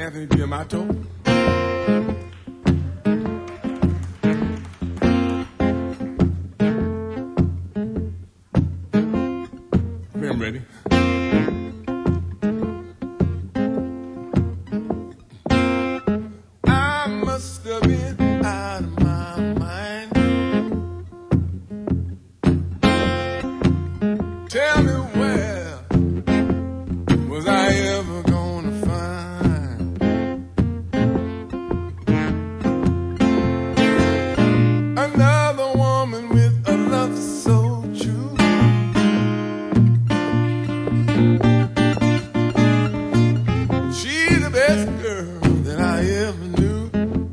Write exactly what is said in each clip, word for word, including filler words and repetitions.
Anthony D'Amato. I'm ready. I must have been out of my mind. Tell me where was I ever gonna find another woman with a love so true? She's the best girl that I ever knew.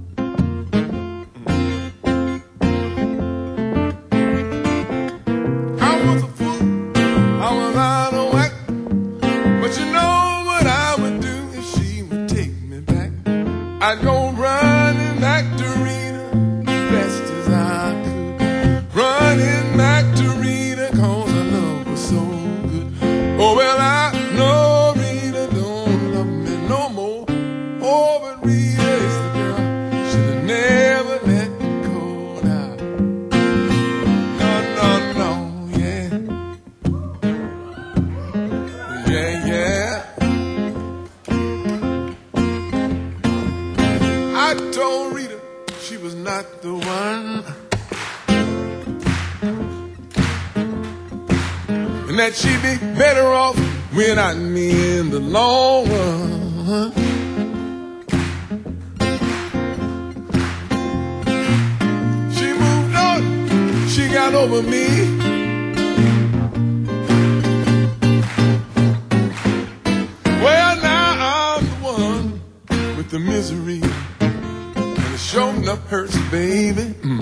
I was a fool, I was out of whack, but you know what I would do if she would take me back? I'd go running back to Rita, best as I could. Running back to Rita, cause her love was so good. Oh, well, I know Rita don't love me no more. Oh, but Rita is the girl should have never let go now. No, no, no, yeah. Yeah, yeah. I told Rita she was not the one, and that she'd be better off without me in the long run. She moved on, she got over me. Well, now I'm the one with the misery, and it sure enough hurts, baby. Mm.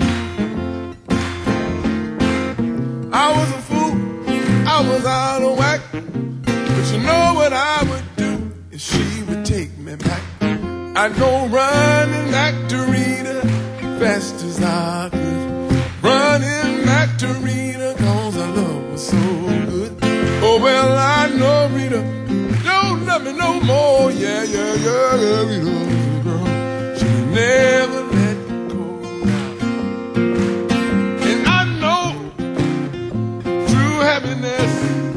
I was a fool, I was out of whack, but you know what I would do if she would take me back? I'd go running back to Rita, fast as I could. Running back to Rita, cause her love was so good. Oh, well, I know Rita don't love me no more. Yeah, yeah, yeah, yeah, Rita was a girl she never let go now. And I know true happiness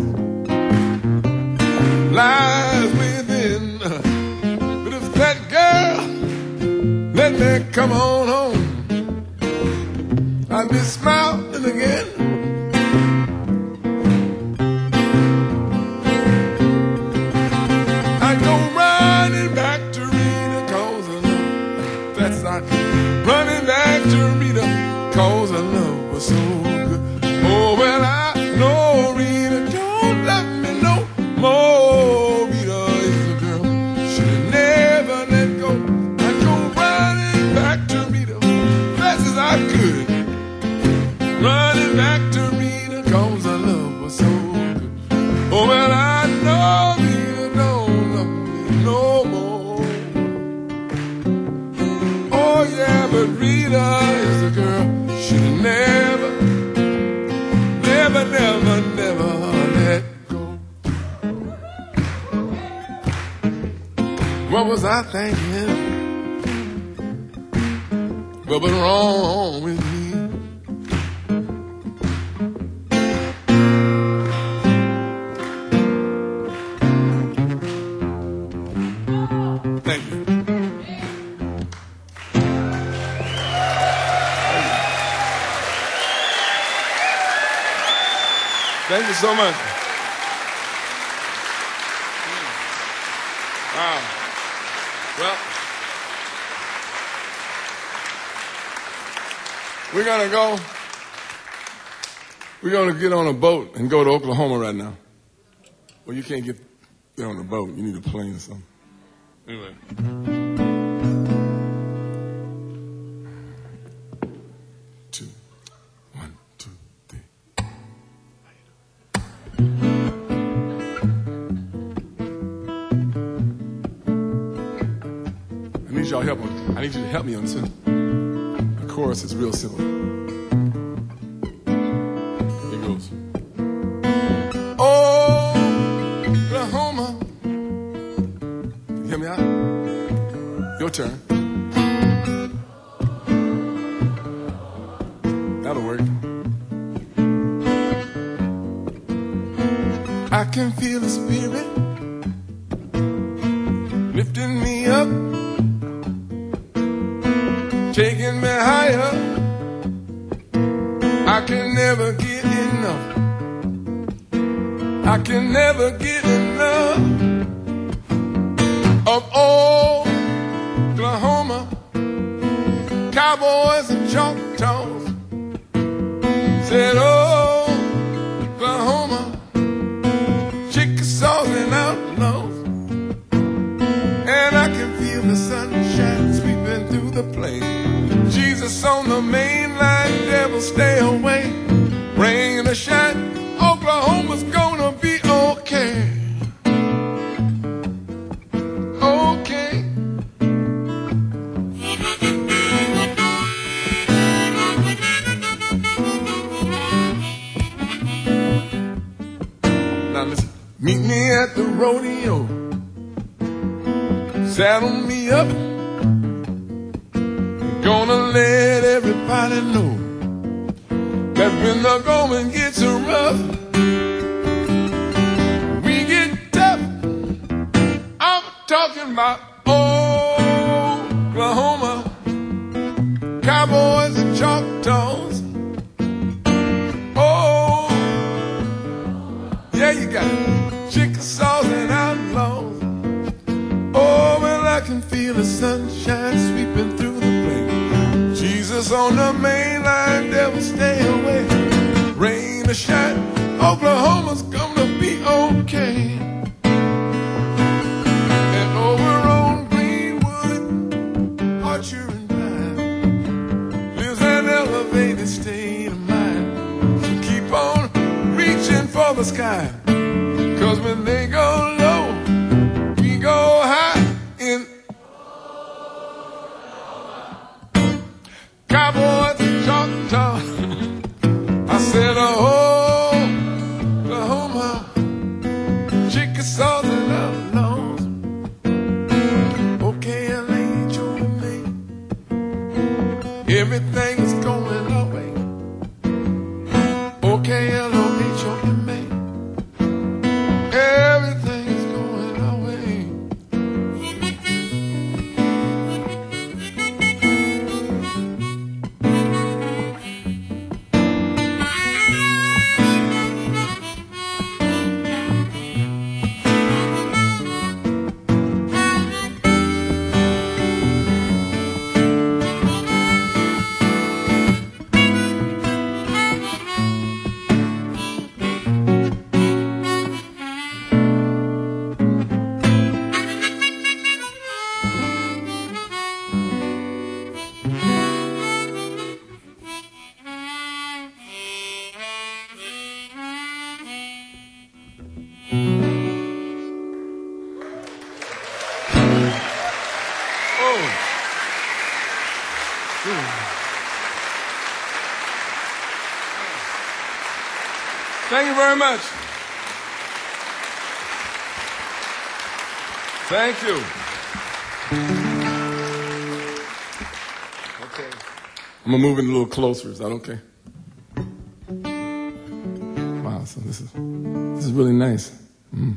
lies within. But if that girl let me come on home, I'll be smiling again. I go running back to Rita, cause her love, that's not running back to Rita, cause her love was so good. Oh, well, I know Rita don't love me no more. Rita is a girl should never let go. I go running back to Rita, fast as I could. Running back to Rita, cause her love was so good. Oh, well, I know Rita don't love me no more. Oh, yeah, but Rita is a girl should never, never, never, never let go. What was I thinking? What was wrong with me? Thank you. Thank you so much. Wow. Well, we're gonna go. We're gonna get on a boat and go to Oklahoma right now. Well, you can't get there on a boat. You need a plane or something. Anyway. Two. One, two, three. I need y'all help on. I need you to help me on this. The chorus is real simple. It goes. Oh, Oklahoma. Can you hear me out? Your turn. That'll work. I can feel the Spirit lifting me up, taking me higher. I can never get enough. I can never get enough of Oklahoma cowboys and Choctaws. Said Oklahoma Chickasaws and outlaws. And I can feel the sunshine sweeping through the plain. Jesus on the main line, devil stay away. Rain or shine, Oklahoma's gonna be okay. Okay. Now listen, meet me at the rodeo, saddle me up. Gonna let everybody know that when the going gets rough, we get tough. I'm talking about Oklahoma cowboys and Choctaws. Oh, yeah, you got it. Chickasaws and outlaws. Oh, well, I can feel the sunshine sweeping through the plain. Jesus on the main line, devil stay away. Rain or shine, Oklahoma's gonna be okay. And over on Greenwood, Archer and Pine, lives an elevated state of mind. So keep on reaching for the sky, 'cause when they go low, we go high in cowboys and Choctaws. I said, oh, Oklahoma, Chickasaws and outlaws. Okay, L A, H O M A, everything's going our way. Okay, L O H O M A, everything's going our way. Thank you very much. Thank you. Okay. I'm gonna move in a little closer. Is that okay? Wow. So this is this is really nice. Mm.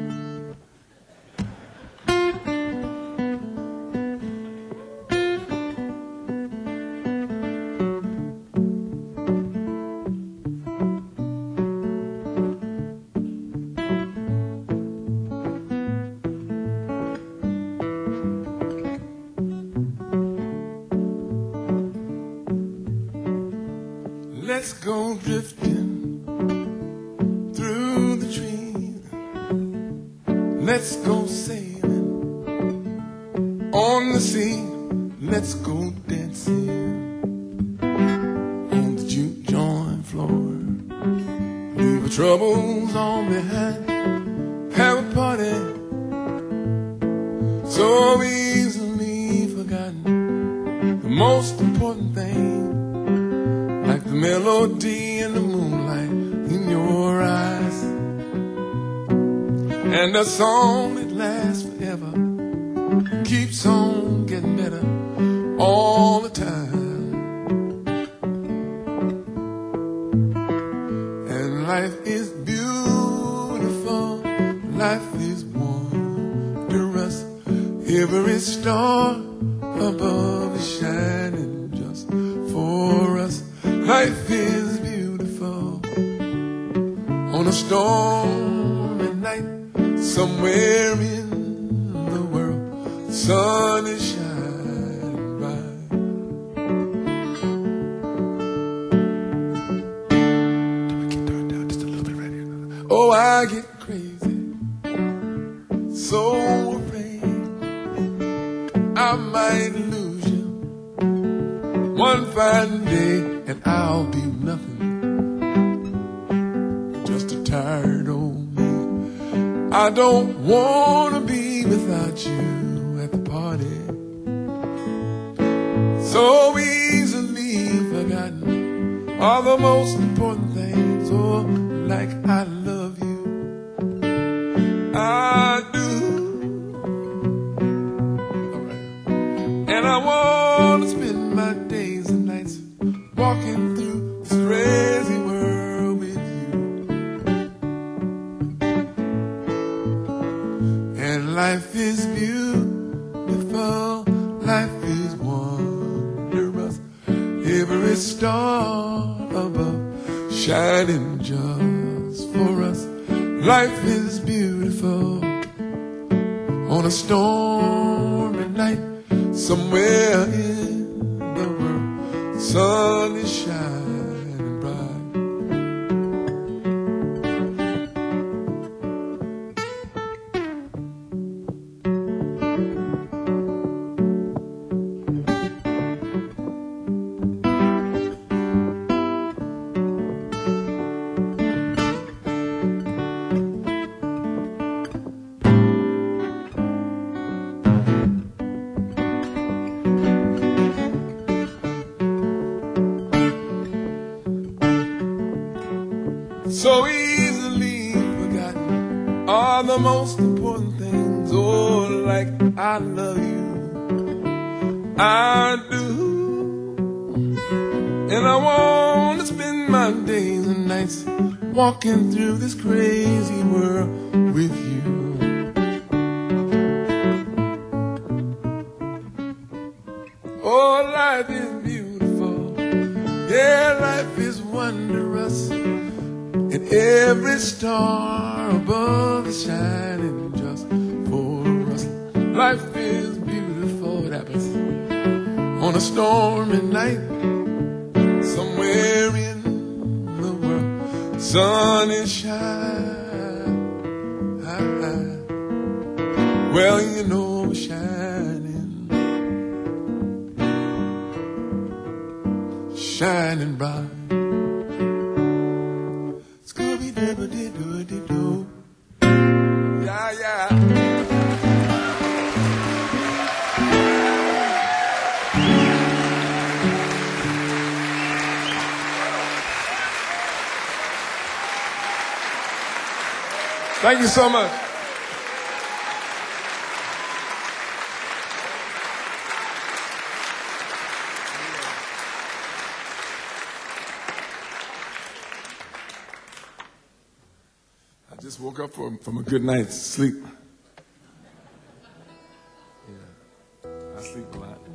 Let's go drifting through the trees. Let's go sailing on the sea. Let's go dancing on the juke joint floor. Leave our troubles all behind. Have a party so easily forgotten. The most important thing, like the melody in the moonlight in your eyes, and a song that lasts forever keeps on getting better all the time. And life is beautiful, life is wondrous. Every star above is shining just for us. Life is beautiful on a stormy night. Somewhere in the world, the sun is shining bright. Turn my guitar down just a little bit right here. Oh, I get crazy, so afraid I might lose you one fine day, and I'll be nothing, just a tired old man. I don't want to be without you at the party, so easily forgotten. All the most important things, oh, like I love you, I do. All right. And I want to spend my days and nights walking through this crazy world with you. And life is beautiful, life is wondrous. Every star above shining just for us. Life is beautiful on a stormy night. Somewhere in the world, the sun is shining bright. So easily forgotten, all the most important things, oh, like I love you, I do. And I want to spend my days and nights walking through this crazy world with you. Oh, life is beautiful, yeah, life is wondrous. And every star above is shining just for us. Life is beautiful, it happens on a stormy night. Somewhere in the world, sun is shining. Well, you know it's shining, shining bright. Yeah, yeah. Thank you so much. I just woke up from, from a good night's sleep. Yeah, I sleep a lot.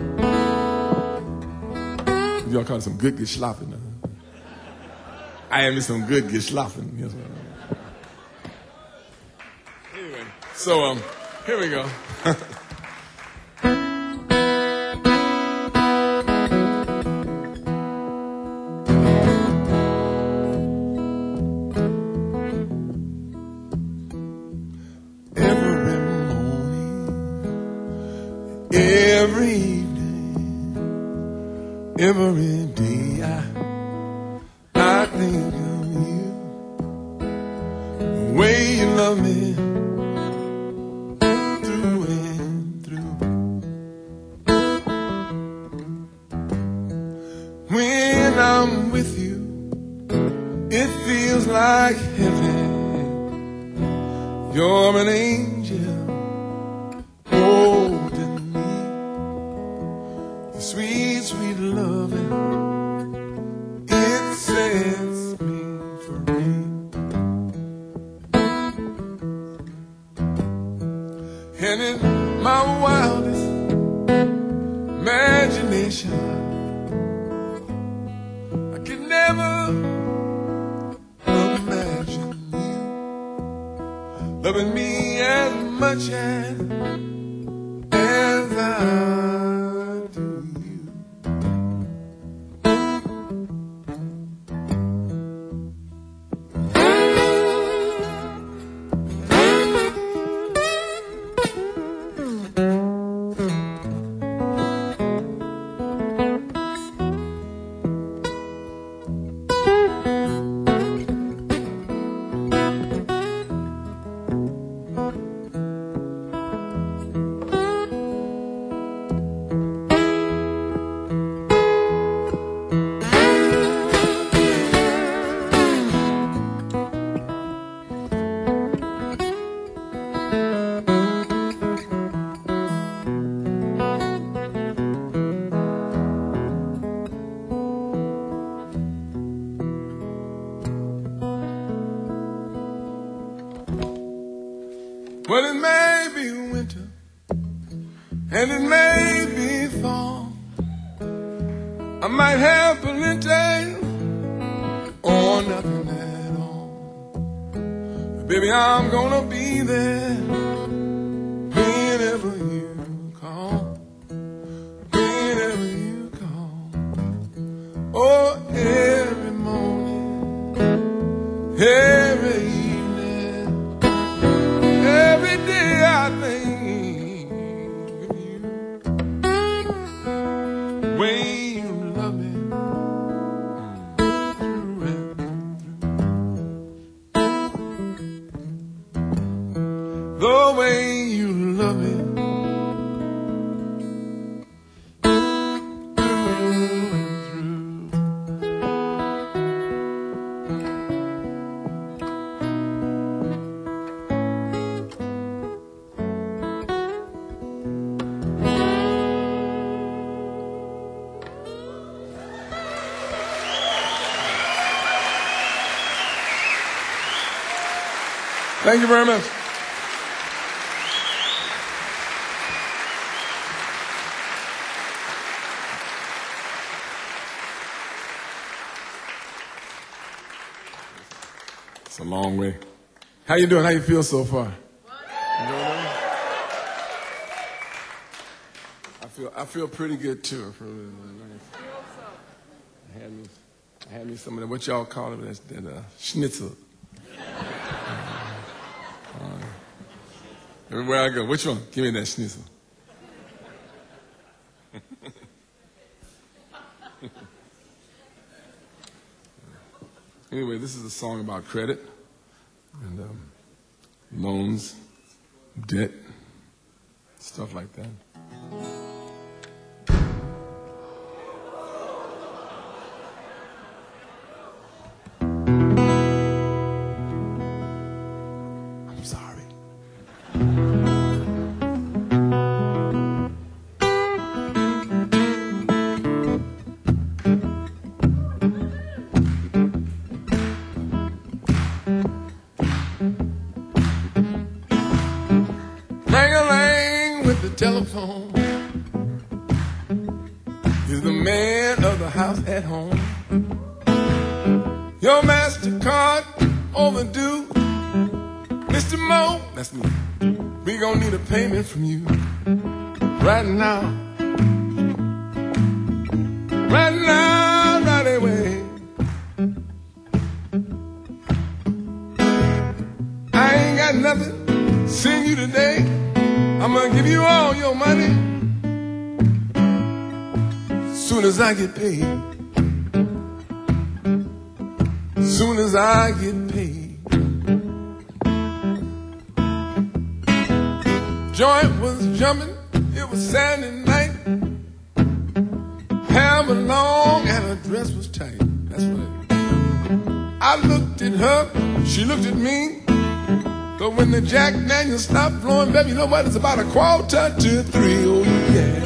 Y'all call it some good geschlafen. Huh? I am some good geschlafen. Yes, anyway, so um, here we go. Every evening, every day, I, I think of you, the way you love me, through and through. When I'm with you, it feels like heaven. You're an angel, oh, imagination. I could never imagine you loving me as much as, as I do you. Well, it may be winter, and it may be fall. I might have plenty or nothing at all. But baby, I'm gonna be there whenever you call, whenever you call. Oh, every morning, every evening, every day I think of you. Way you love me through and through. The way you love me Thank you very much. It's a long way. How you doing? How you feel so far? I feel I feel pretty good too. I had me I had me some of that. What y'all call it? That, that uh, schnitzel. Everywhere I go, which one? Give me that schnitzel. Anyway, this is a song about credit and um, loans, debt, stuff like that. I'm sorry. Ring-a-ling with the telephone. Is the man of the house at home? Your MasterCard overdue. Mister Mo, that's me. We gonna need a payment from you right now. Right now, right away. I ain't got nothing to send you today. I'm gonna give you all your money soon as I get paid. Soon as I get paid. Joint was jumping, it was Saturday night. Hair was long and her dress was tight. That's right. I looked at her, she looked at me. But when the Jack Daniels stopped flowing, baby, you know what? It's about a quarter to three, oh yeah.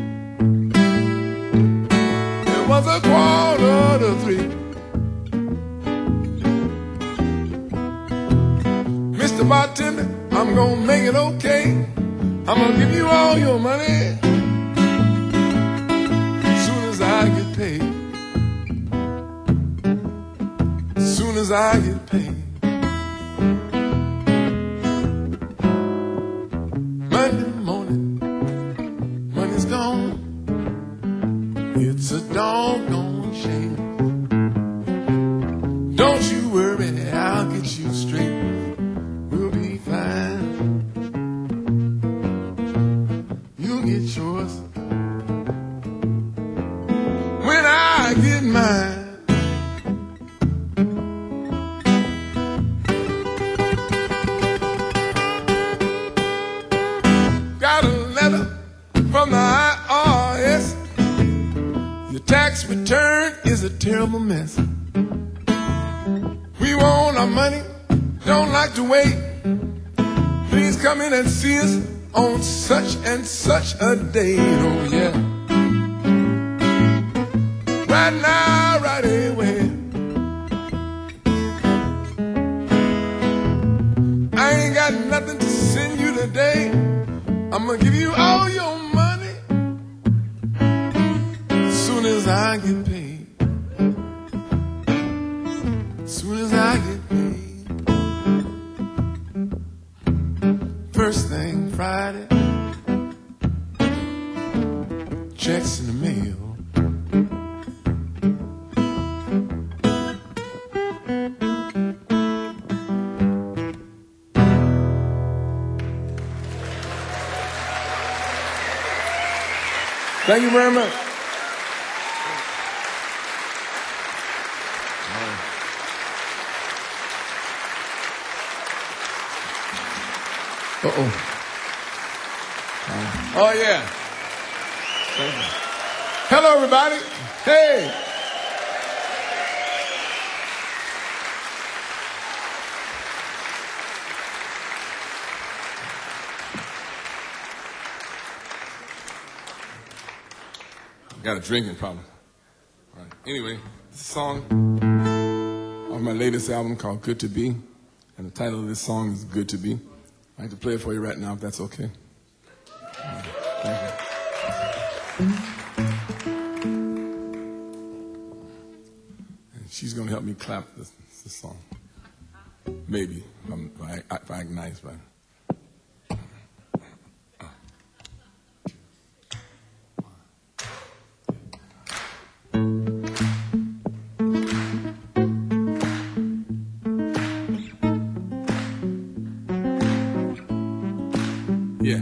It was a quarter to three. Mister Bartender, I'm gonna make it okay. I'm gonna give you all your money as I get paid. Monday morning, money's gone. It's a doggone shame. Don't you worry, I'll get you straight. We'll be fine. You'll get yours when I get mine. Got a letter from the I R S. Your tax return is a terrible mess. We want our money, don't like to wait. Please come in and see us on such and such a date. Oh yeah, right now, right away. I ain't got nothing to send you today. I'm gonna give you all your money as soon as I get paid. As soon as I get paid. First thing Friday, checks in the mail. Thank you very much. Uh-oh. Uh, oh, yeah. Thank you. Hello, everybody. Hey. Got a drinking problem. All right. Anyway, this song off my latest album called Good to Be. And the title of this song is Good to Be. I'd like to play it for you right now, if that's okay. Right. Thank you. And she's going to help me clap this, this song. Maybe, if, I'm, if, I, if I act nice, but... Yeah.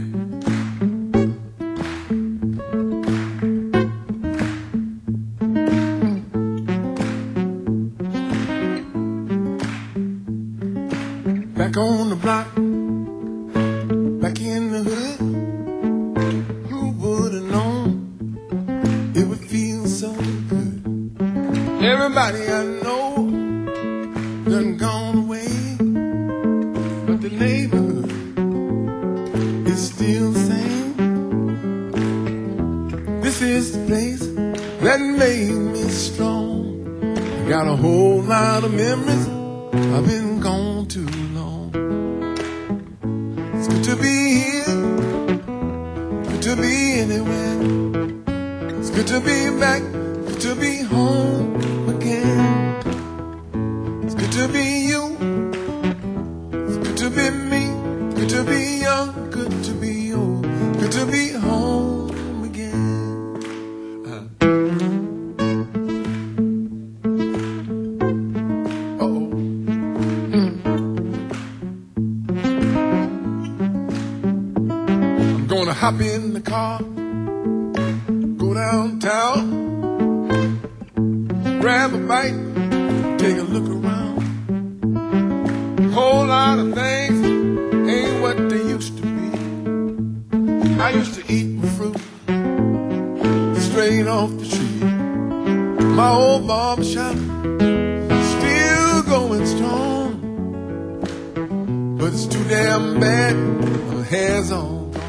Back on the block, back in the hood, who would have known it would feel so good? Everybody I know done gone away, but the neighborhood is still the same. This is the place that made me strong. I got a whole lot of memories, I've been gone too long. It's good to be here, good to be anywhere. It's good to be back, good to be home again. It's good to be you, it's good to be me, good to be young, good to be old, good to be home again. Uh. Uh-oh. Mm. I'm gonna hop in the car, go downtown, grab a bite, take a look around. Whole lot of things ain't what they used to be. I used to eat my fruit straight off the tree. My old barbershop still going strong, but it's too damn bad, my hair's all gone.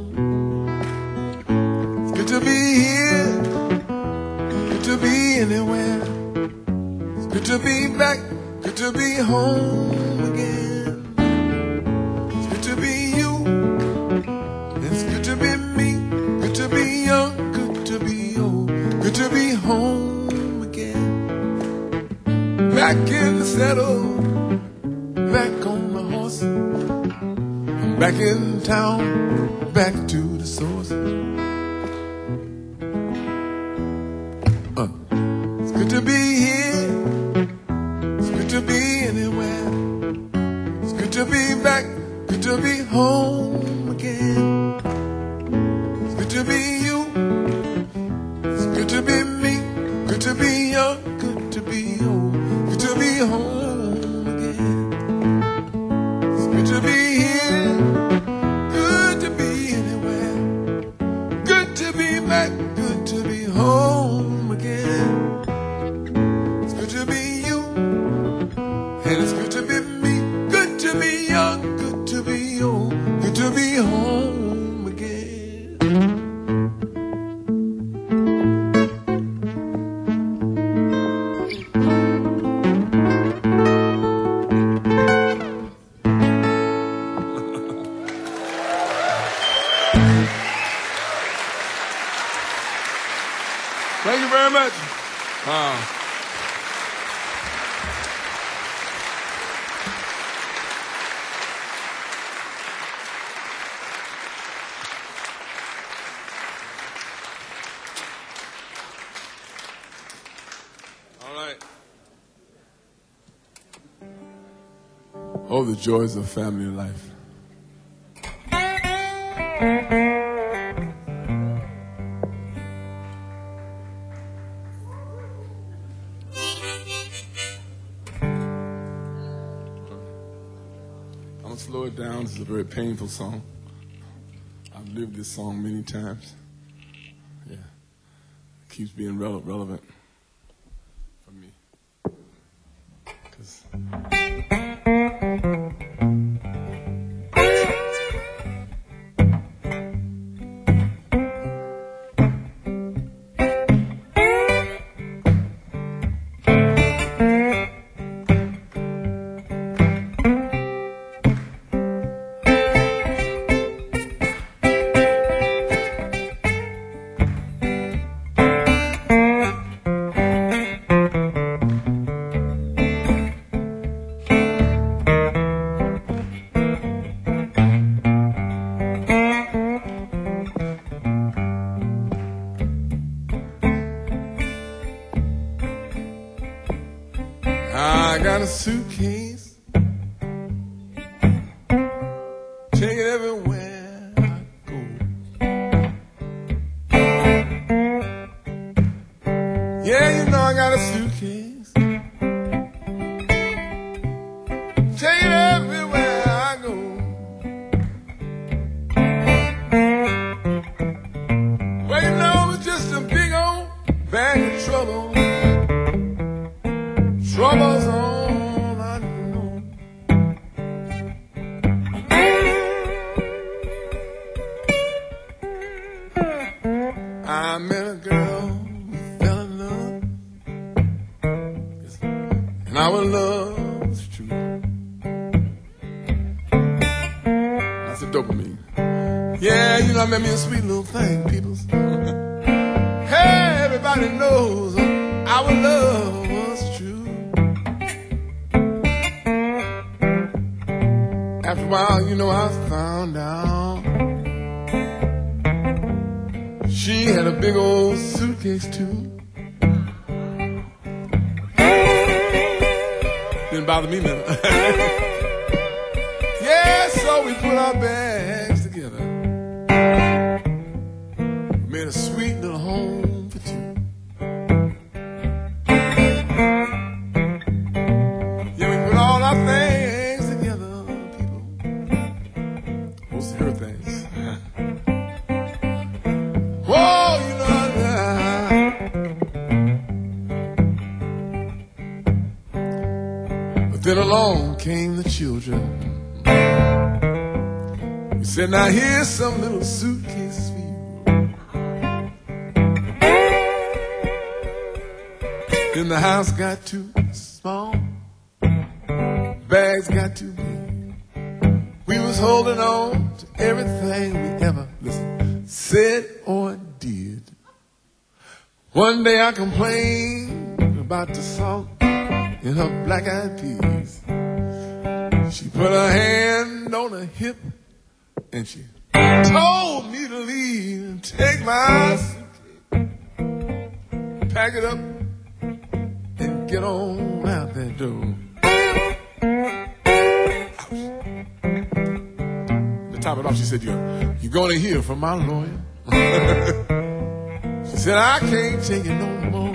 It's good to be here, good to be anywhere. It's good to be back, good to be home again. It's good to be you, it's good to be me, good to be young, good to be old, good to be home again. Back in the settled back on my horse. I'm back in town, back to the source. Uh, it's good to be here. It's good to be anywhere. It's good to be back. Good to be home again. It's good to be you. It's good to be me. Good to be young. Good to be old. Good to be home again. It's good to be here. Good to be anywhere. Good to be back. Good to be home again. It's good to be you. And it's good to be me. Good to be young. Good to be old. Good to be home again. Thank you very much. Wow. All right. Oh, the joys of family life. I'm gonna slow it down. This is a very painful song. I've lived this song many times. Yeah, it keeps being rele- relevant for me. 'Cause I got a suitcase, take it everywhere I go. Yeah, you know I got a suitcase, take it everywhere I go. Well, you know it's just a big old bag of trouble. Trouble's all I know. I met a girl who fell in love, and our love was true. That's a dopamine. Yeah, you know I met me a sweet little thing, people. Hey, everybody knows our love was true. After a while, you know, I found out she had a big old suitcase too. Didn't bother me none. Yeah, so we put our bags together, made a sweet little home for two. Yeah, we put all our things together. Most of her things. Whoa, you know that. But then along came the children. We said, now here's some little suitcases for you. Then the house got too small, bags got too big. We was holding on to everything we ever listen, said or did. One day I complained about the salt in her black-eyed peas. She put her hand on her hip and she told me to leave and take my suitcase, pack it up and get on out that door. To top it off, she said, you're, you're going to hear from my lawyer. She said, I can't take it no more.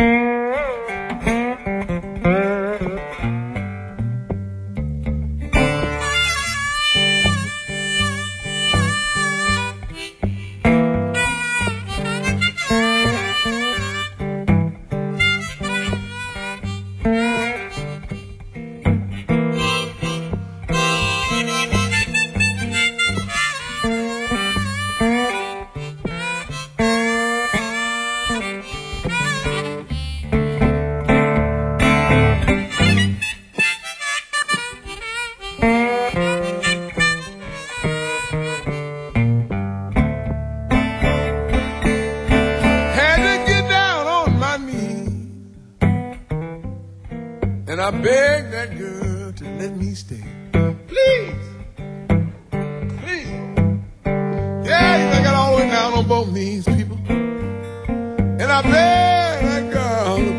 And I begged that girl to let me stay. Please. Please. Yeah, you know, I got all the way down on both knees, people. And I begged that girl to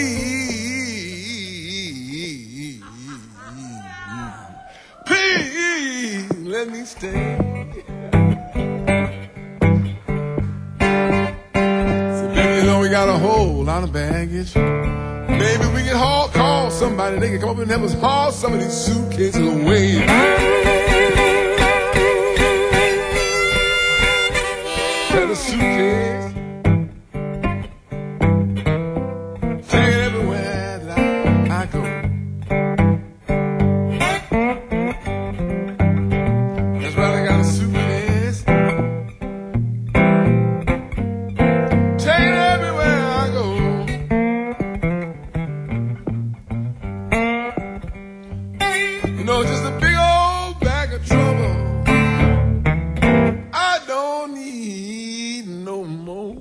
please, please let me stay. So, baby, you know we got a whole lot of baggage. Maybe we can haul, call somebody. They can come up and help us haul some of these suitcases away. Got a suitcase. Take it everywhere that I, I go. That's right, I got a suitcase. Take it everywhere I go. You know, just a big old bag of trouble. I don't need no more.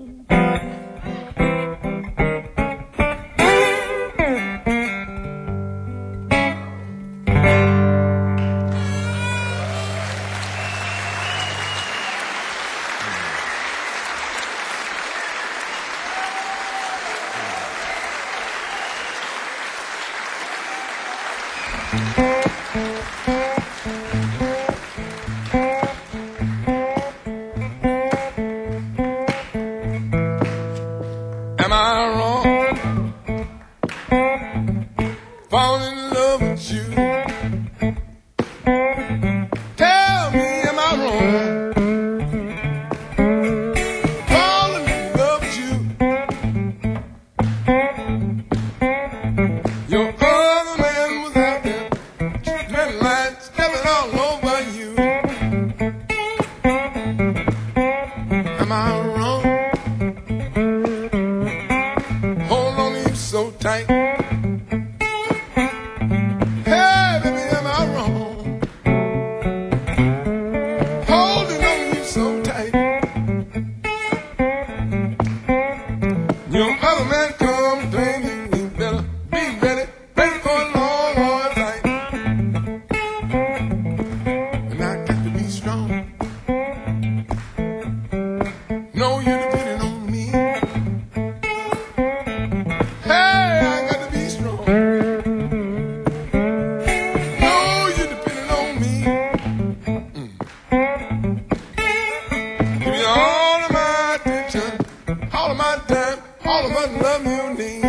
Am I wrong? Falling in love with you. Tell me, am I wrong? Falling in love with you. Your other man was out there, red light stepping all over you. Am I wrong? Hold on to you so tight. Hey, baby, am I wrong? Holding on to you so tight. Your other man come claiming you better be ready, ready for a long, hard fight. And I got to be strong. No, you're depending on me. Hey, I got to be strong. No, you're depending on me. Mm. Give me all of my attention, all of my time, all of my love you need.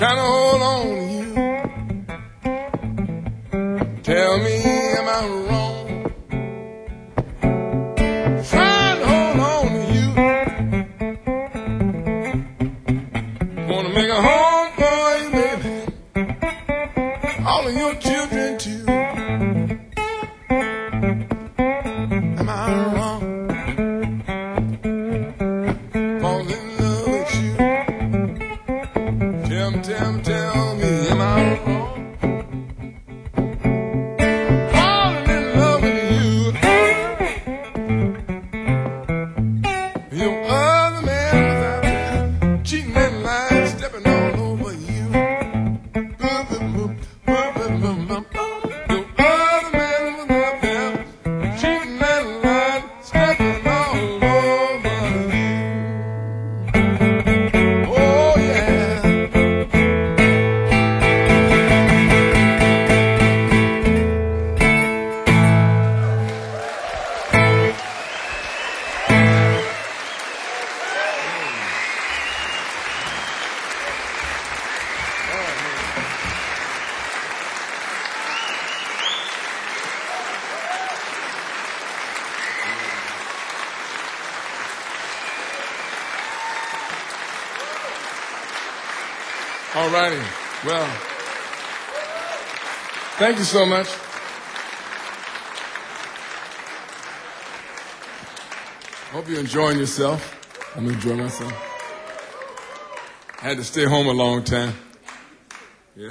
trying to hold on to you. Tell me, am I wrong? Trying to hold on to you. Wanna make a home for you, baby. All of your children too. Am I wrong? Fall in love with you. Tell me, tell me, tell me, am I wrong? Falling in love with you. Your other man was out there cheating and lying, stepping all over you. Boom, boom, boom, boom, boom, boom, boom. Your other man was out there cheating and lying, stepping all over you. Oh yeah. All righty. Well, thank you so much. Hope you're enjoying yourself. I'm enjoying myself. I had to stay home a long time. Yeah.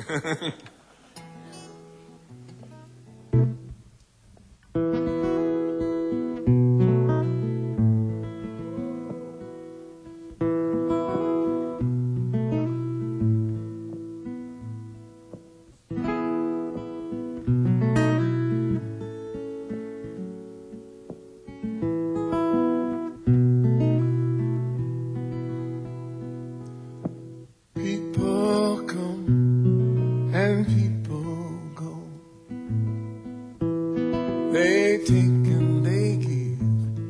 People come and people go. They take and they give,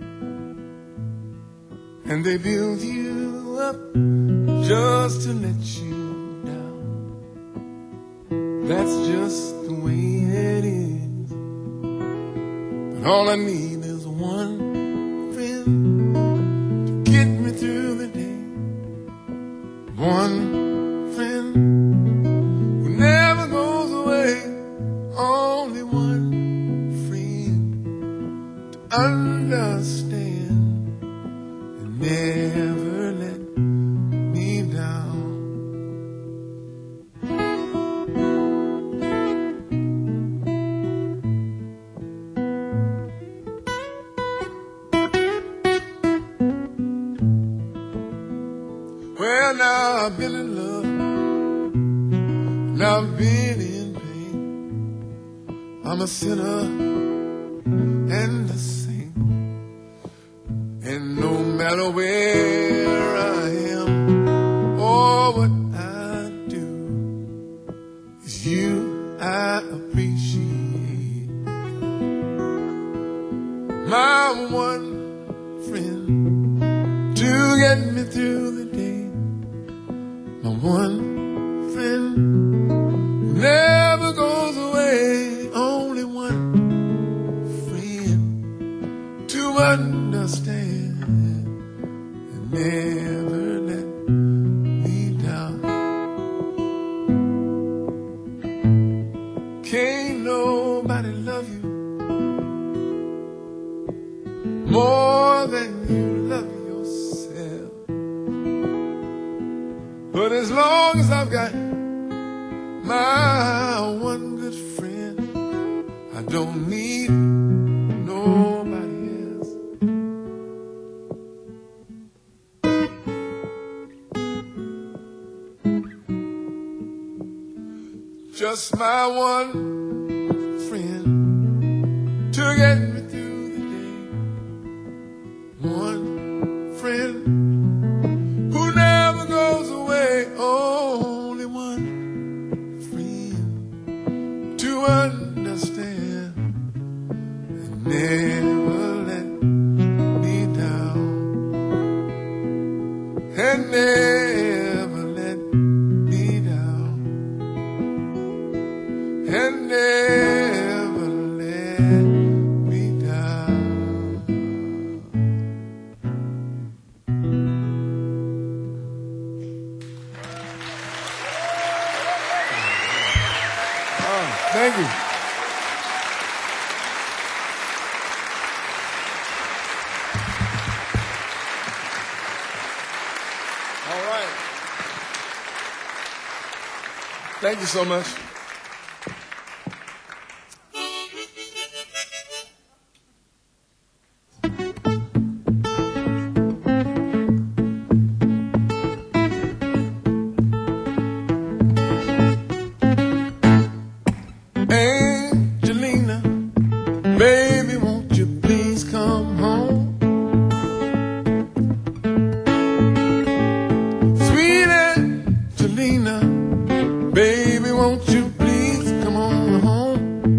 and they build you up just to let you down. That's just the way it is. But all I need is one friend to get me through the day. One friend who never goes away. Only one friend to understand and never let me down. Well, now I've been in love, now I've been in pain. I'm a sinner and a saint, and no matter where I am or what I do, it's you I appreciate. My one friend to get me through the day. My one friend who never goes away. Only one friend to understand and never let me down. Can't nobody love you more than you love yourself. But as long as I've got my one good friend, I don't need nobody else. Just my one friend to get me through the day. One friend who never goes away. Only one friend to understand and never let me down, and never let me down. Thank you. All right. Thank you so much. Angelina, baby, won't you please come home? Sweet Angelina, baby, won't you please come on home?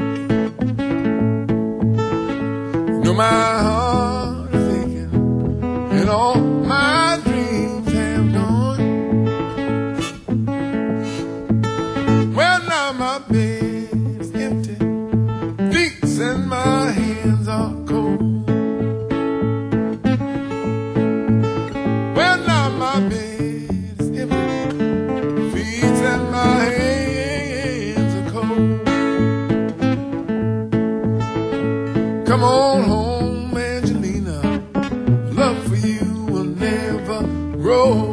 You know my heart is aching and all my dreams have gone. Well, now my bed is empty, feet and my hands are cold. Well, now my bed is empty, feet and my hands are cold. Come on home, Angelina, love for you will never grow.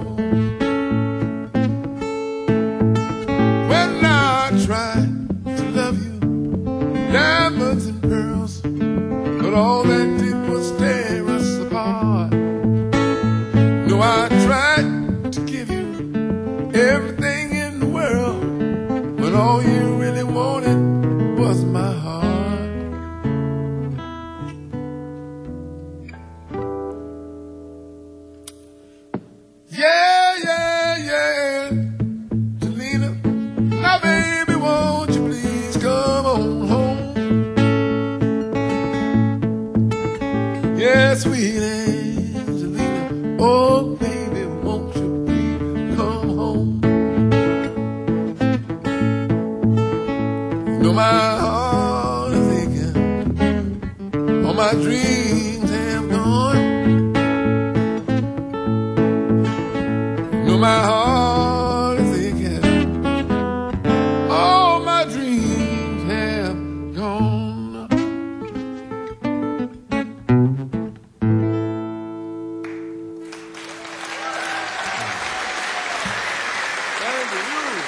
When I tried to love you, diamonds and pearls, but all that did was tear us apart. No, I tried to give you everything in the world, but all you really wanted was my heart. Yeah, yeah, yeah, Angelina, now baby, won't you please come on home? Yeah, sweet Angelina, oh baby, won't you please come home? You know my heart is aching, all my dreams have gone. You know my heart is aching, all my dreams have gone. Thank you.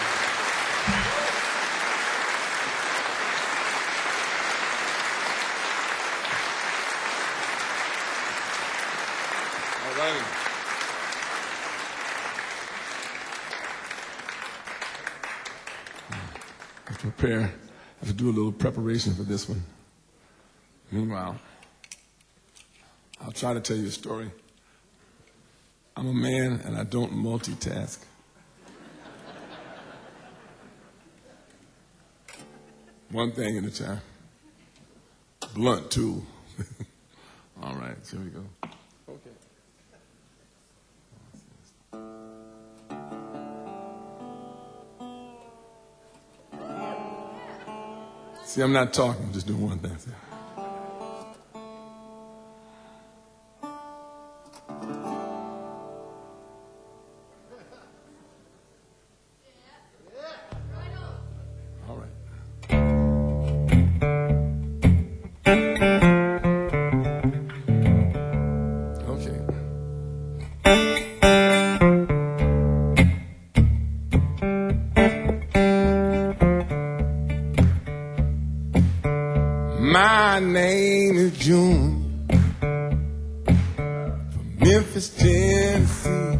All right. I have to prepare. I have to do a little preparation for this one. Meanwhile, I'll try to tell you a story. I'm a man and I don't multitask. One thing at a time. Blunt, too. All right, here we go. Okay. See, I'm not talking, I'm just doing one thing. All right. Okay. My name is June, from Memphis, Tennessee.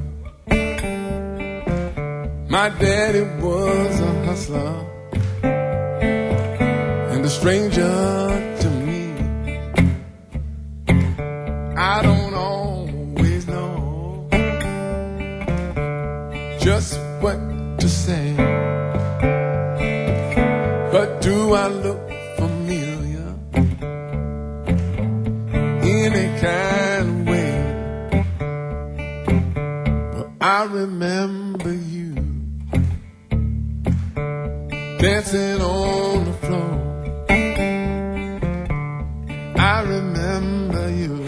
My daddy was a hustler and a stranger to me. I don't always know just what to say, but do I look familiar any kind of way? But I remember you dancing on the floor. I remember you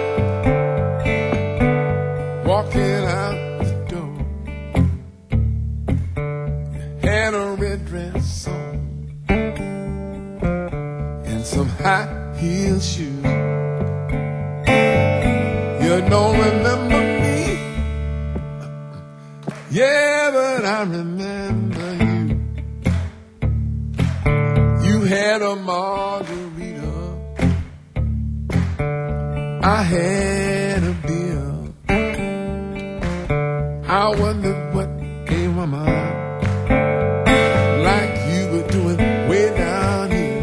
walking out the door. You had a red dress on, high heel shoes. You don't remember me, yeah, but I remember you. You had a margarita, I had a beer. I wondered what came my mind, like you were doing way down here.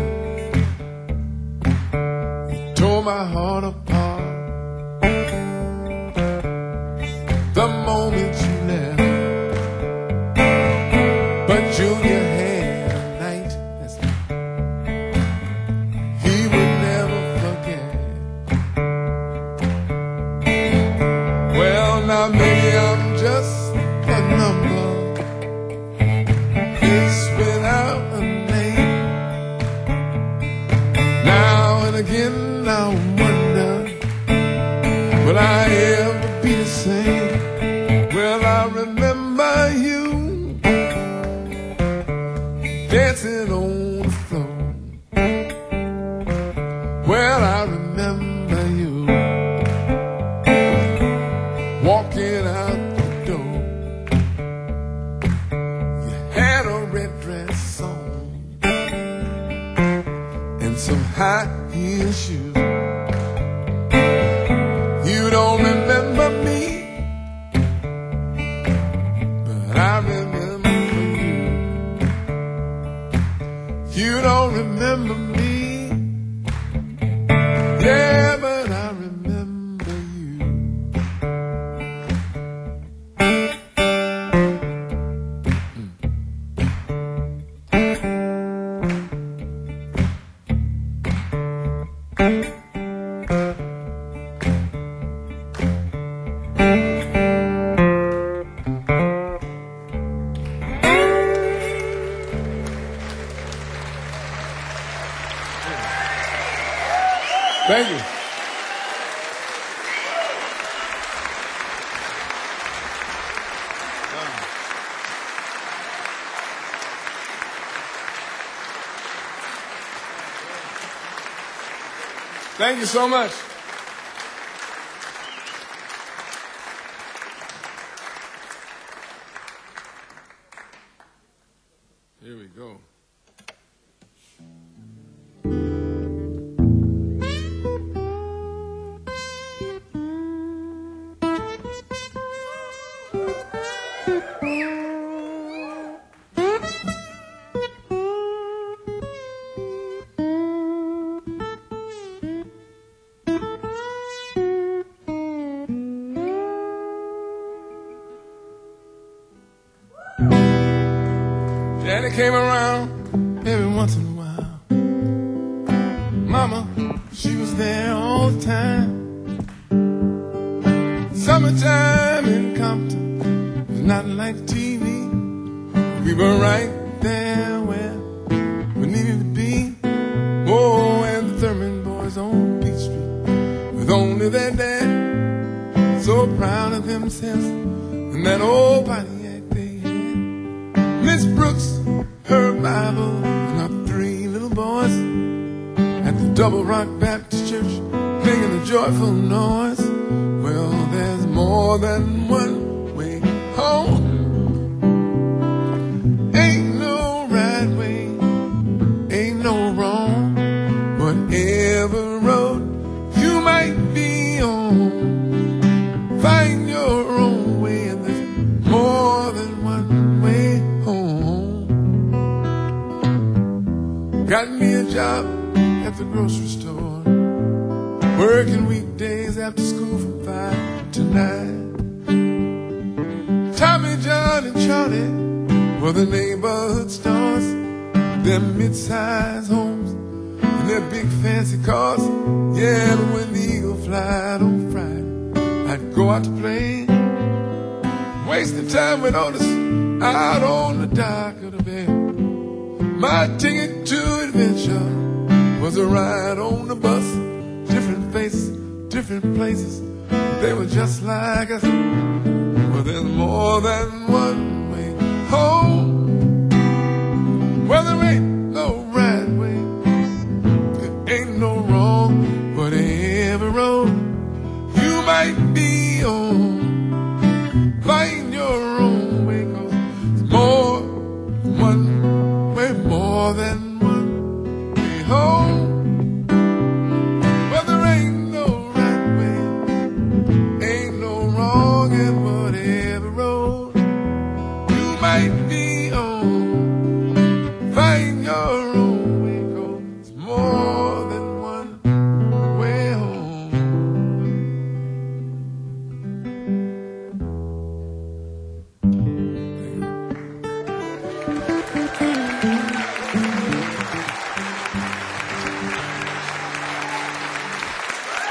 You tore my heart apart the moment you left. But Junior had a night he would never forget. Well, now maybe I'm just a number, face without a name. Now and again I wonder, will I ever be the same? Well, I remember you dancing on the floor. Well, I remember you walking out the door. You had a red dress on and some high heel shoes. You don't remember me, but I remember you. You don't remember me, yeah, but I remember you. Thank you. Thank you so much. Here we go. Daddy came around every once in a while. Mama, she was there all the time. Summertime in Compton was not like T V. We were right there where we needed to be. Oh, and the Thurman boys on Beach Street with only their dad, so proud of themselves and that old Pontiac they had. Miss Brooks, her Bible, and our three little boys at the Double Rock Baptist Church making a joyful noise. Well, there's more than one way home. Ain't no right way, ain't no wrong. Whatever road you might be on, find your own way, and there's more than one way home. Got me a job at the grocery store, working weekdays after school from five to nine. Tommy, John, and Charlie were the neighborhood stars. Their mid-sized homes and their big fancy cars. Yeah, but when the eagle flied on Friday, I'd go out to play, wasting time with Otis out on the dock of the bay. My ticket to adventure was a ride on the bus. Different faces, different places, they were just like us. Well, there's more than one way home. Well, there ain't no right way, there ain't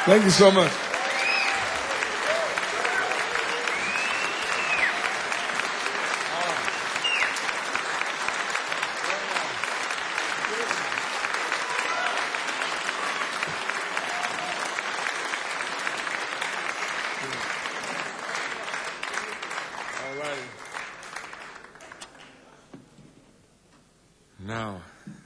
Thank you so much. All right. Now,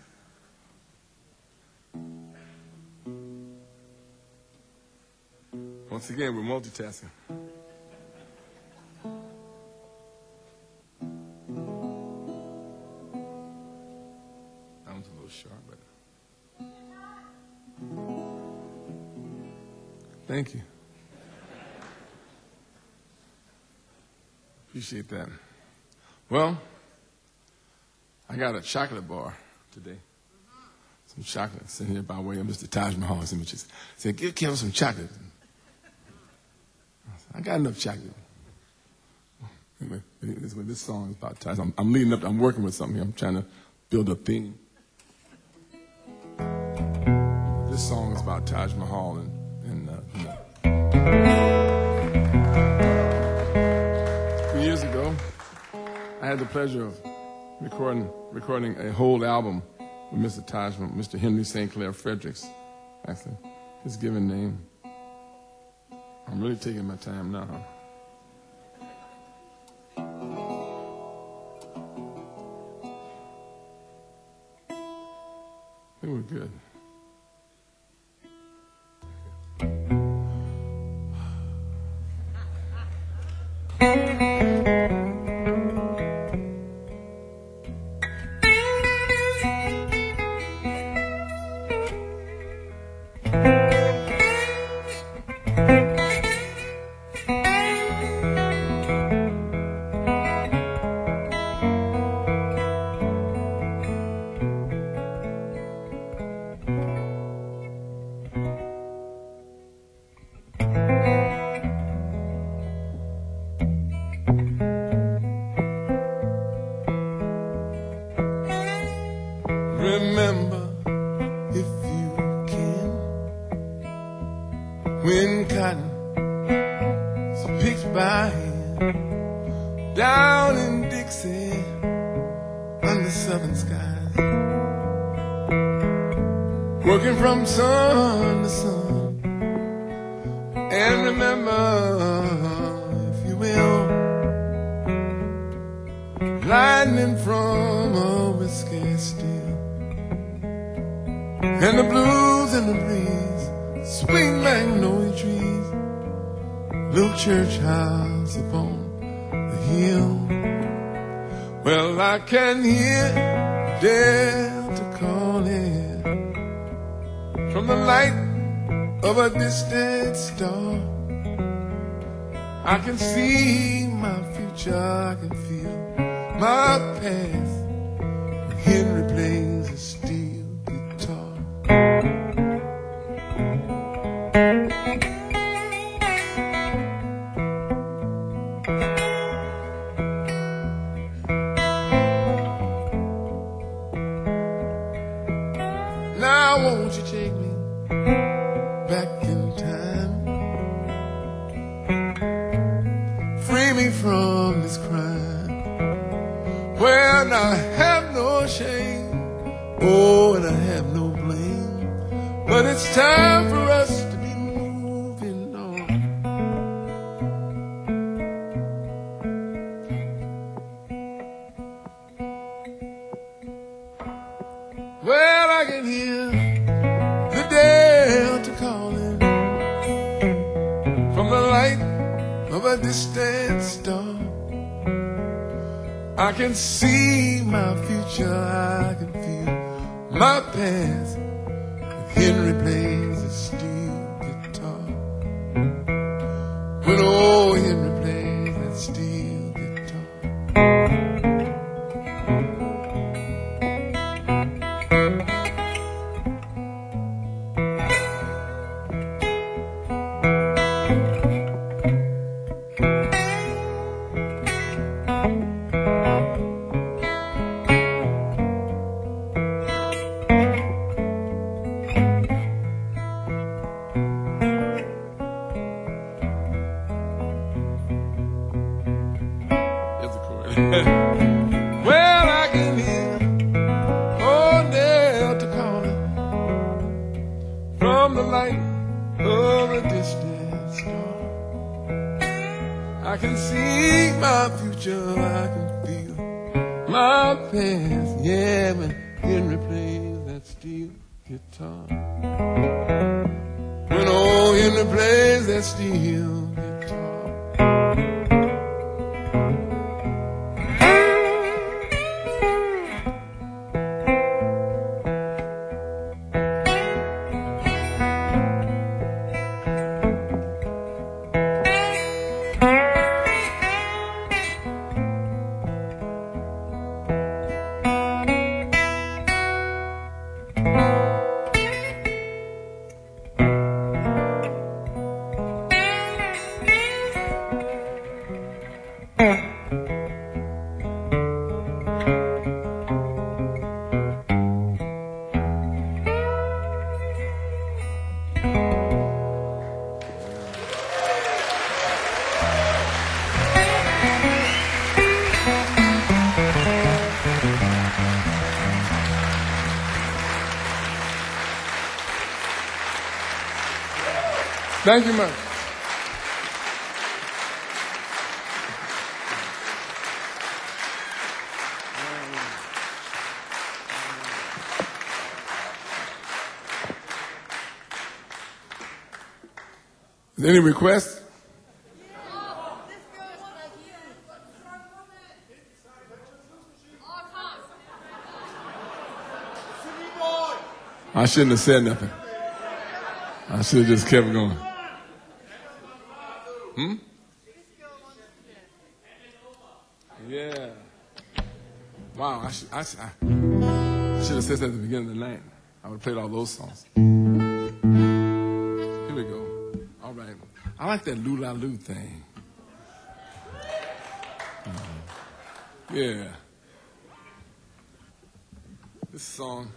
once again, we're multitasking. That one's a little sharp, but thank you. Appreciate that. Well, I got a chocolate bar today. Some chocolate sitting here by way of Mister Taj Mahal's images. Said, give Kevin some chocolate. I got enough chocolate. Anyway, this, this song is about Taj. I'm, I'm leading up. I'm working with something here. I'm trying to build a theme. This song is about Taj Mahal and, and uh, you know. Three years ago, I had the pleasure of recording recording a whole album with Mister Taj, Mister Henry Saint Clair Fredericks, actually, his given name. I'm really taking my time now, huh? I think we're good. Remember, if you can, when cotton was picked by hand down in Dixie under southern skies, working from sun to sun. And remember, if you will, lightning from a whiskey still. And the blues and the breeze, sweet magnolia trees, little church house upon the hill. Well, I can hear Delta calling from the light of a distant star. I can see my future, I can feel my past. And Henry plays a steel guitar. Now won't you take me back in time, free me from this crime, where I have no shame, oh, and I have no blame, but it's time for us to be moving on. Well, I can hear the Delta calling from the light of a distant star. I can see my future, I can feel my past. Henry plays a steel guitar. When old Henry plays that steel guitar. Well, I can hear old Delta calling from the light of a distant star. I can see my future, I can feel my past. Yeah, when Henry plays that steel guitar. When old Henry plays that steel guitar. Thank you much. Is there any requests? I shouldn't have said nothing. I should have just kept going. Hmm? Yeah. Wow, I should, I, should, I should have said that at the beginning of the night. I would have played all those songs. Here we go. All right. I like that Lula Lou thing. Uh, yeah. This song.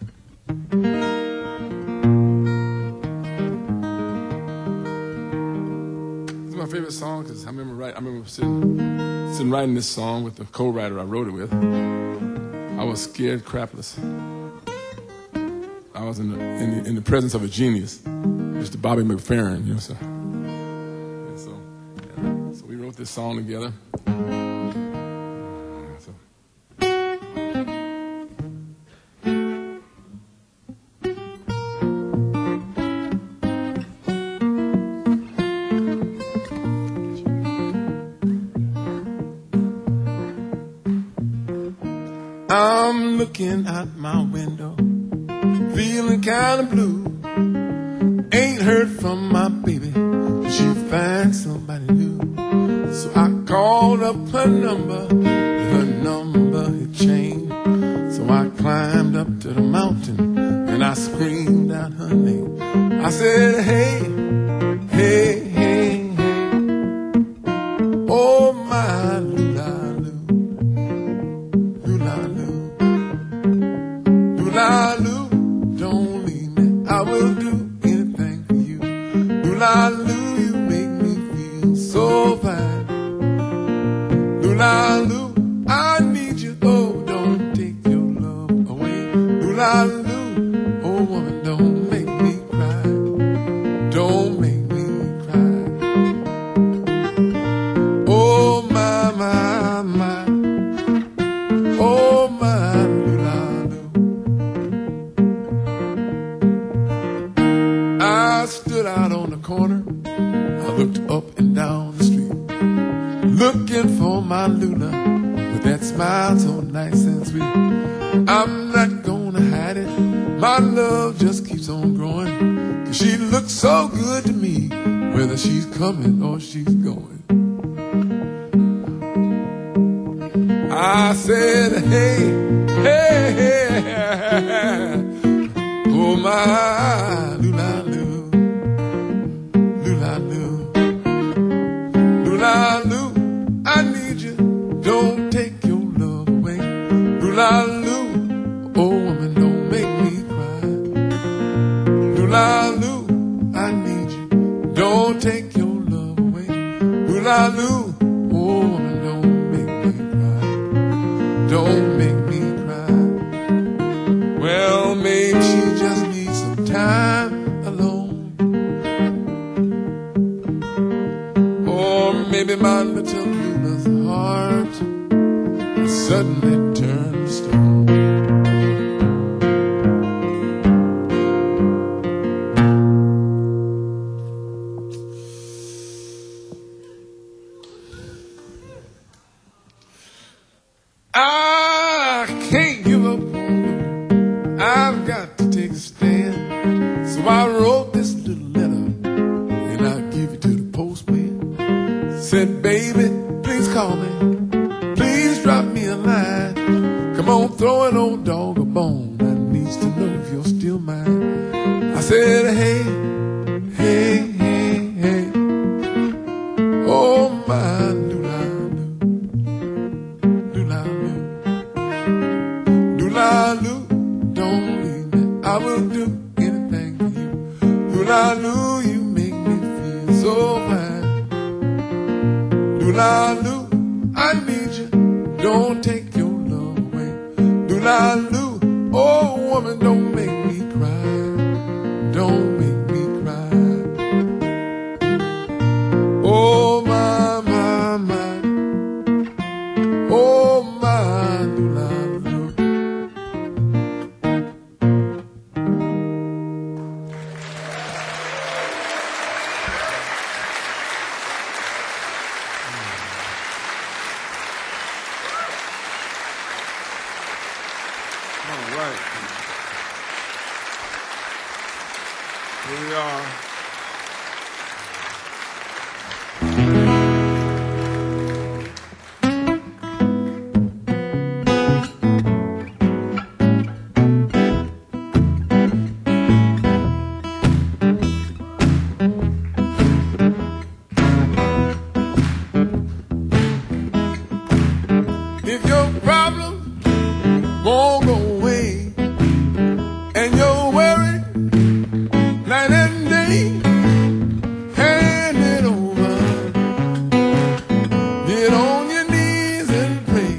It's my favorite song because I remember right. I remember sitting, sitting writing this song with the co-writer I wrote it with. I was scared crapless. I was in the, in the in the presence of a genius, Mister Bobby McFerrin, you know. So, and so, and so we wrote this song together. So. I'm looking out my window, feeling kind of blue. Ain't heard from my baby, she finds somebody new. So I called up her number, her number had changed. So I climbed up to the mountain and I screamed out her name. I said, hey, hey, hey, hey, oh my Lula Lou, Lula Lou, Lula Lou, don't leave me, I will do anything for you. Lula Lou, you make me feel so fine. Lula Lou, I need you, oh, don't take your love away. Lula Lou, oh woman, don't make me cry. Don't make me cry. Oh my, my, my, oh my Lula Lou. I stood out on the corner, I looked up and down the street, looking for my Lula with that smile so nice and sweet. I'm not gonna hide it, my love just keeps on growing, 'cause she looks so good to me, whether she's coming or she's going. I said, hey, hey, hey, oh my Lula Lou, Lula Lou, Lula Lou, I need you, don't take your love away. Lula Lou, oh woman, don't make me cry. Lula Lou, I need you, don't take your love away. Lula Lou, oh woman, don't make me cry. suddenly turned to stone. I can't give up on you. I've got to take a stand. So I wrote this little letter and I'll give it to the postman. Said, baby, please call me. Please drop me a line. Come on, throw an old dog a bone. I needs to know if you're still mine. I said, hey, hey, hey, hey. Oh, my do-la-do. Do-la-do. Do-la-do. Don't leave me. I will do anything for you. Do-la-do. You make me feel so fine. Do-la-do. I need you. Don't take your love away. Do-la-do. Oh, woman, don't make me cry. Don't make me cry. Oh, my, my, my. Oh, my, do-la-do. All right. Here we are. If your problem won't go away and you're worried night and day, hand it over. Get on your knees and pray.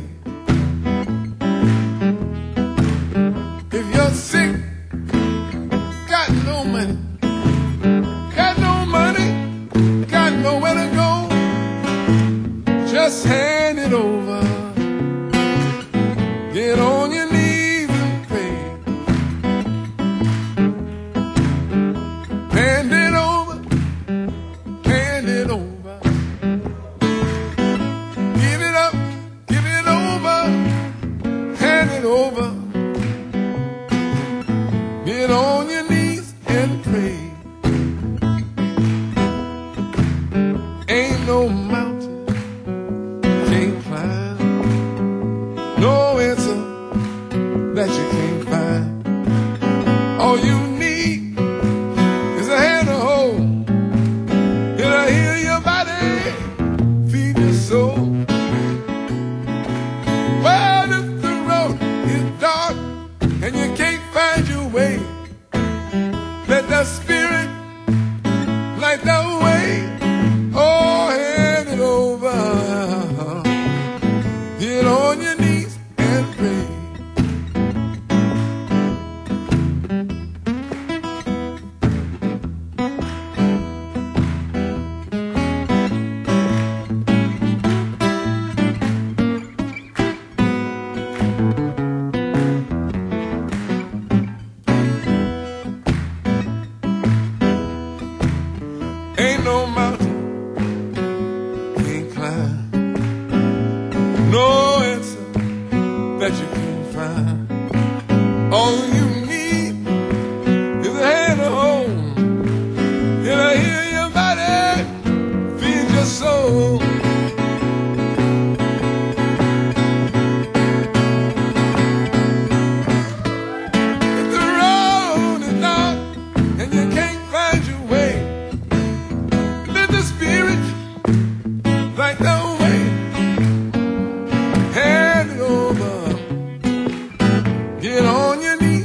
If you're sick, got no money, got no money, got nowhere to go, just hand it over. Get on your knees and pray. Hand it over, hand it over. Give it up, give it over, hand it over. Get on your knees and pray. Ain't no mountain you can't climb, no answer that you can't find. All you need is a hand to hold. It'll heal your body, feed your soul. Well, if the road is dark and you can't find your way, let the Spirit light the way. Oh, hand it over. Get on your knees and pray. Ain't no mountain can't climb, no answer that you can't find. All you need is a hand to hold. It'll heal your body, feed your soul. If the road is dark and you can't find your way, let the Spirit light the way. Hand it over. Get on your knees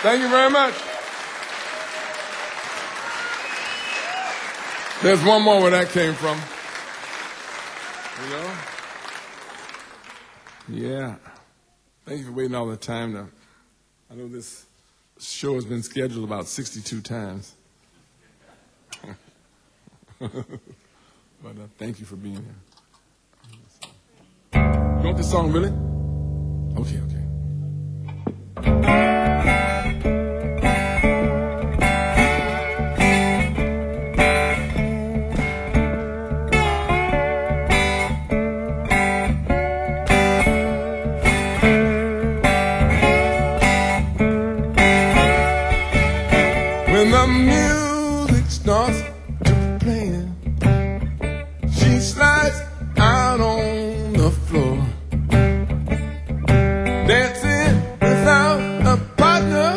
Thank you very much. There's one more where that came from. You know? Yeah. Thank you for waiting all the time. Now, I know this show has been scheduled about sixty-two times. But uh, thank you for being here. You want this song, really? Okay, okay. When the music starts to playing, she slides out on the floor, dancing without a partner,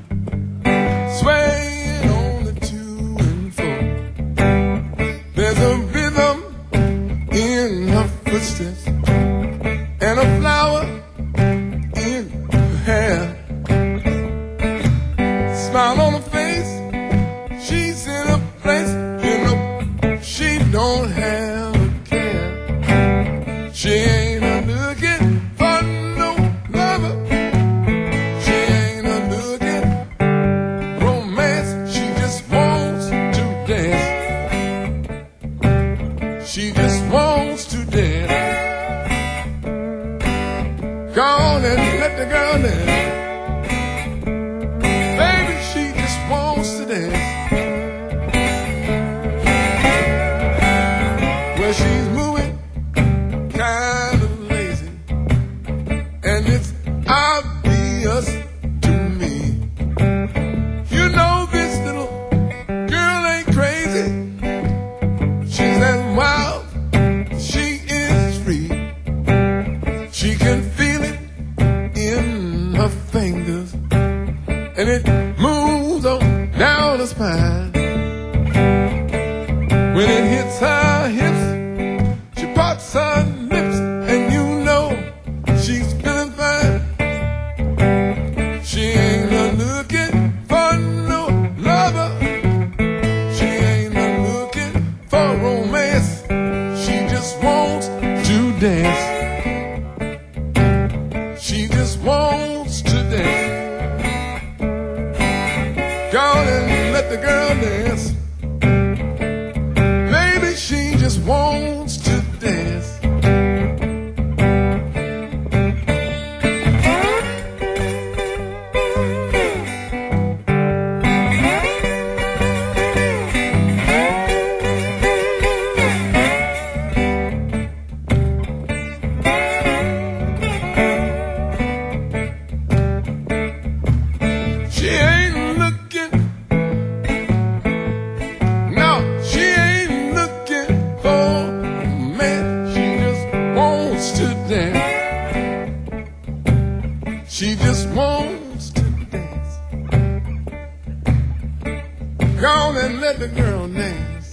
swaying on the to and fro. There's a rhythm in her footsteps and a flower in her hair. Smile on her face, she's in a place, you know, she don't have a care. She ain't a looking for no lover, she ain't a looking romance, she just wants to dance, she just wants to dance. Go on and let the girl dance. She's moving kind of lazy, and it's obvious to me. You know this little girl ain't crazy, she's as wild, she is free. She can feel it in her fingers, and it moves on down her spine. When it hits her hips, parts her lips, and you know she's feeling fine. She ain't a looking for no lover, she ain't a looking for romance, she just wants to dance, she just wants to dance. Go on and let the girl dance. Maybe she just wants to dance. She ain't looking, no, she ain't looking for a man, she just wants to dance. She just wants to dance. Go on and let the girl dance.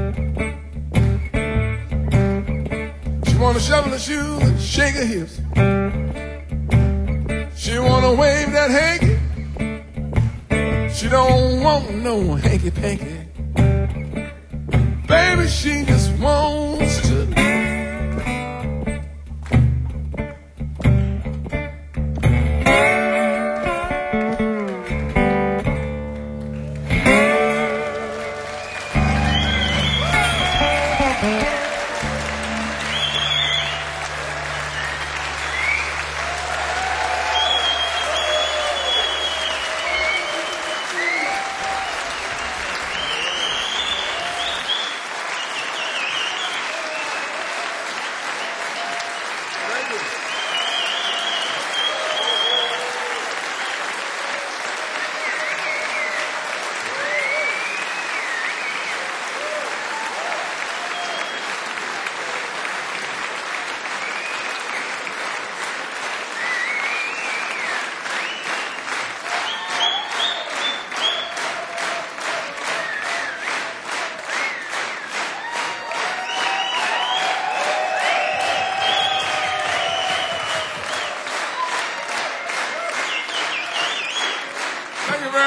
She wanna shuffle her shoes and shake her hips. She wanna wave that hanky. She don't want no hanky-panky. Baby, she just wants to.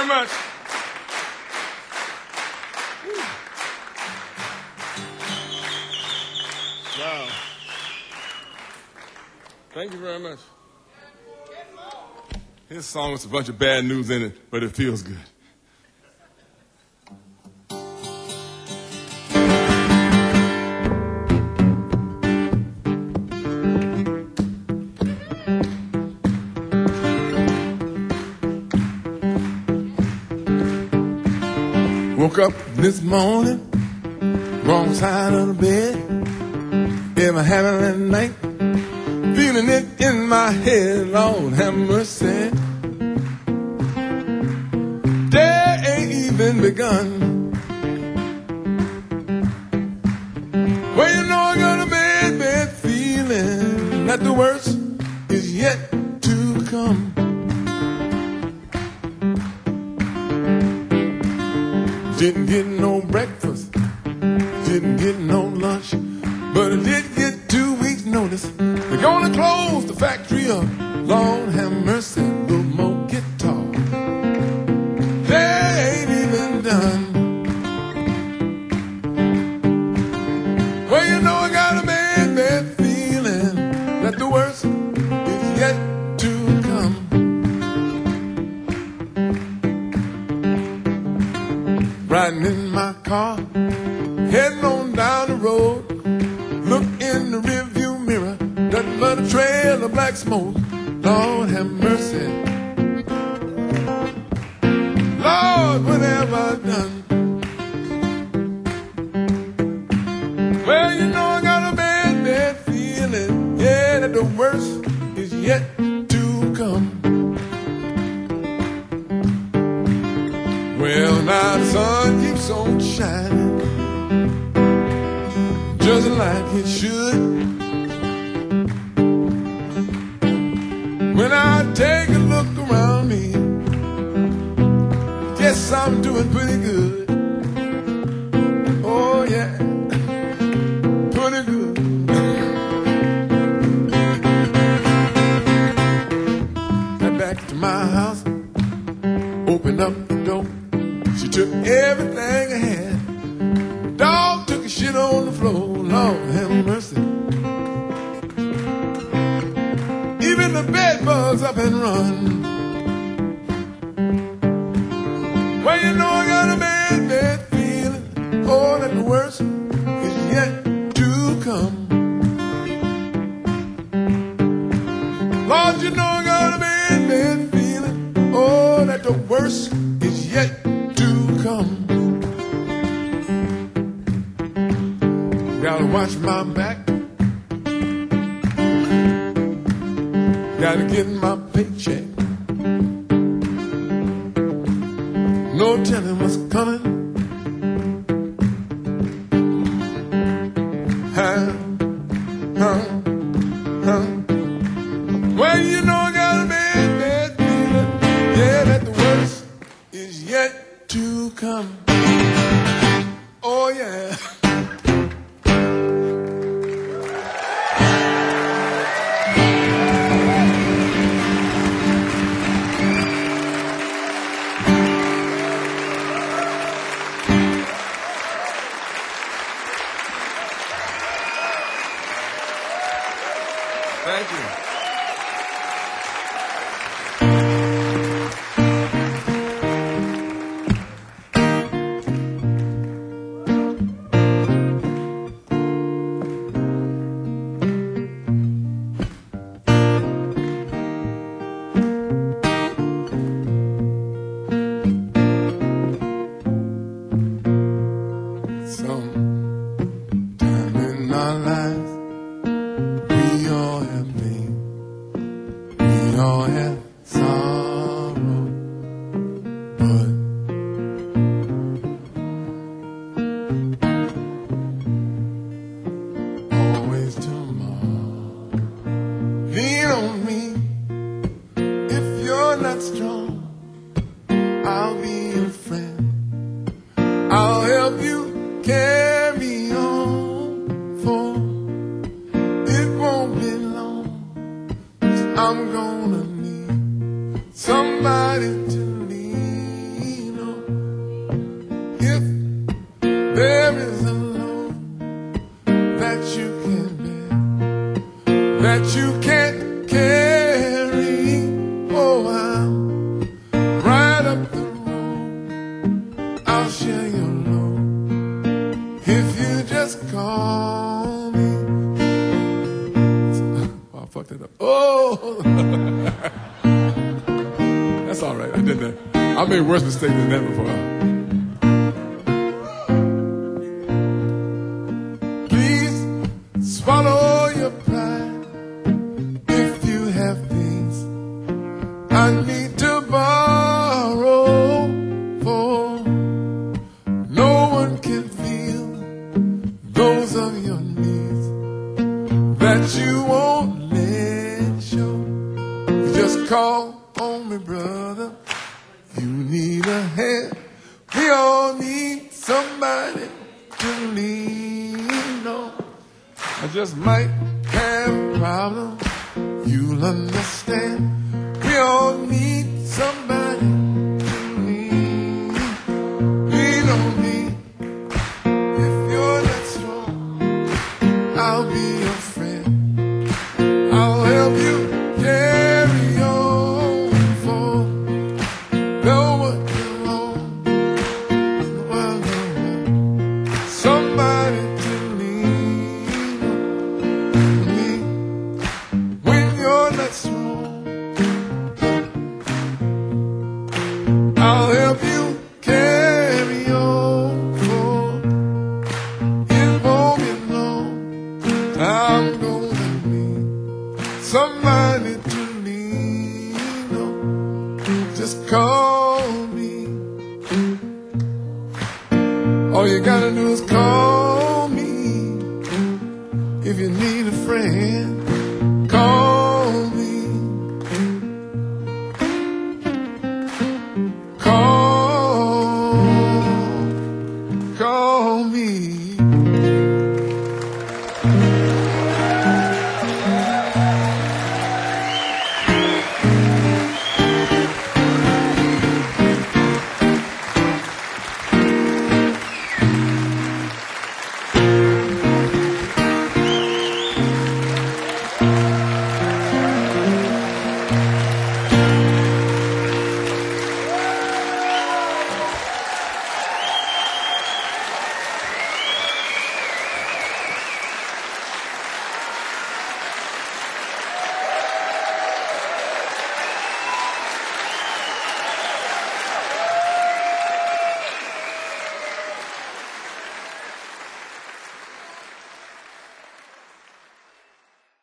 very much. Wow. Thank you very much. His song has a bunch of bad news in it, but it feels good. Woke up this morning, wrong side of the bed. Ever having that night, feeling it in my head. Lord have mercy. Day ain't even begun. Well, you know I got a bad, bad feeling that the worst is yet to come. Didn't get no breakfast, didn't get no lunch, but I did get two weeks notice. They're gonna close the factory up. Lord have mercy, little more guitar. They ain't even done. Well, you know I got a bad, bad feeling that the worst is yet to come. Riding in my car, heading on down the road. Look in the rearview mirror, nothing but a trail of black smoke. Lord have mercy. Lord, what have I done? Well, you know I got a bad, bad feeling, yeah, that the worst is yet to come. Well, now the sun keeps on shining, just like it should. When I take a look around me, guess I'm doing pretty good. Oh yeah, pretty good. Got back to my house, opened up the door. She took everything I had. Dog took a shit on the floor. Lord have mercy. Even the bed bugs up and run. Well, you know I got a bad, bad feeling. Oh, that the worst is yet to come. Lord, you know I got a bad, bad feeling. Oh, that the worst is yet to come. Gotta watch my back. Gotta get my paycheck. No telling what's coming. Huh? Huh? Huh? Well, you know I got a bad, bad feeling. Yeah, that the worst is yet to come. Oh, yeah. Thank you. I did that. I made worse mistakes than that before. Please swallow your pride if you have things I need to borrow for. No one can feel those of your needs that you won't let show. You just call on me, brother. You need a hand. We all need somebody to lean on. I just might have a problem. You'll understand. We all need somebody to lean, lean on me. If you're not strong, I'll be your friend. I'll help you carry on for no one alone in the world. Somebody to lean on me when you're not strong. I'll help you carry on for it won't be long. I'm gonna need somebody to lean on. Just call me. All you gotta do is call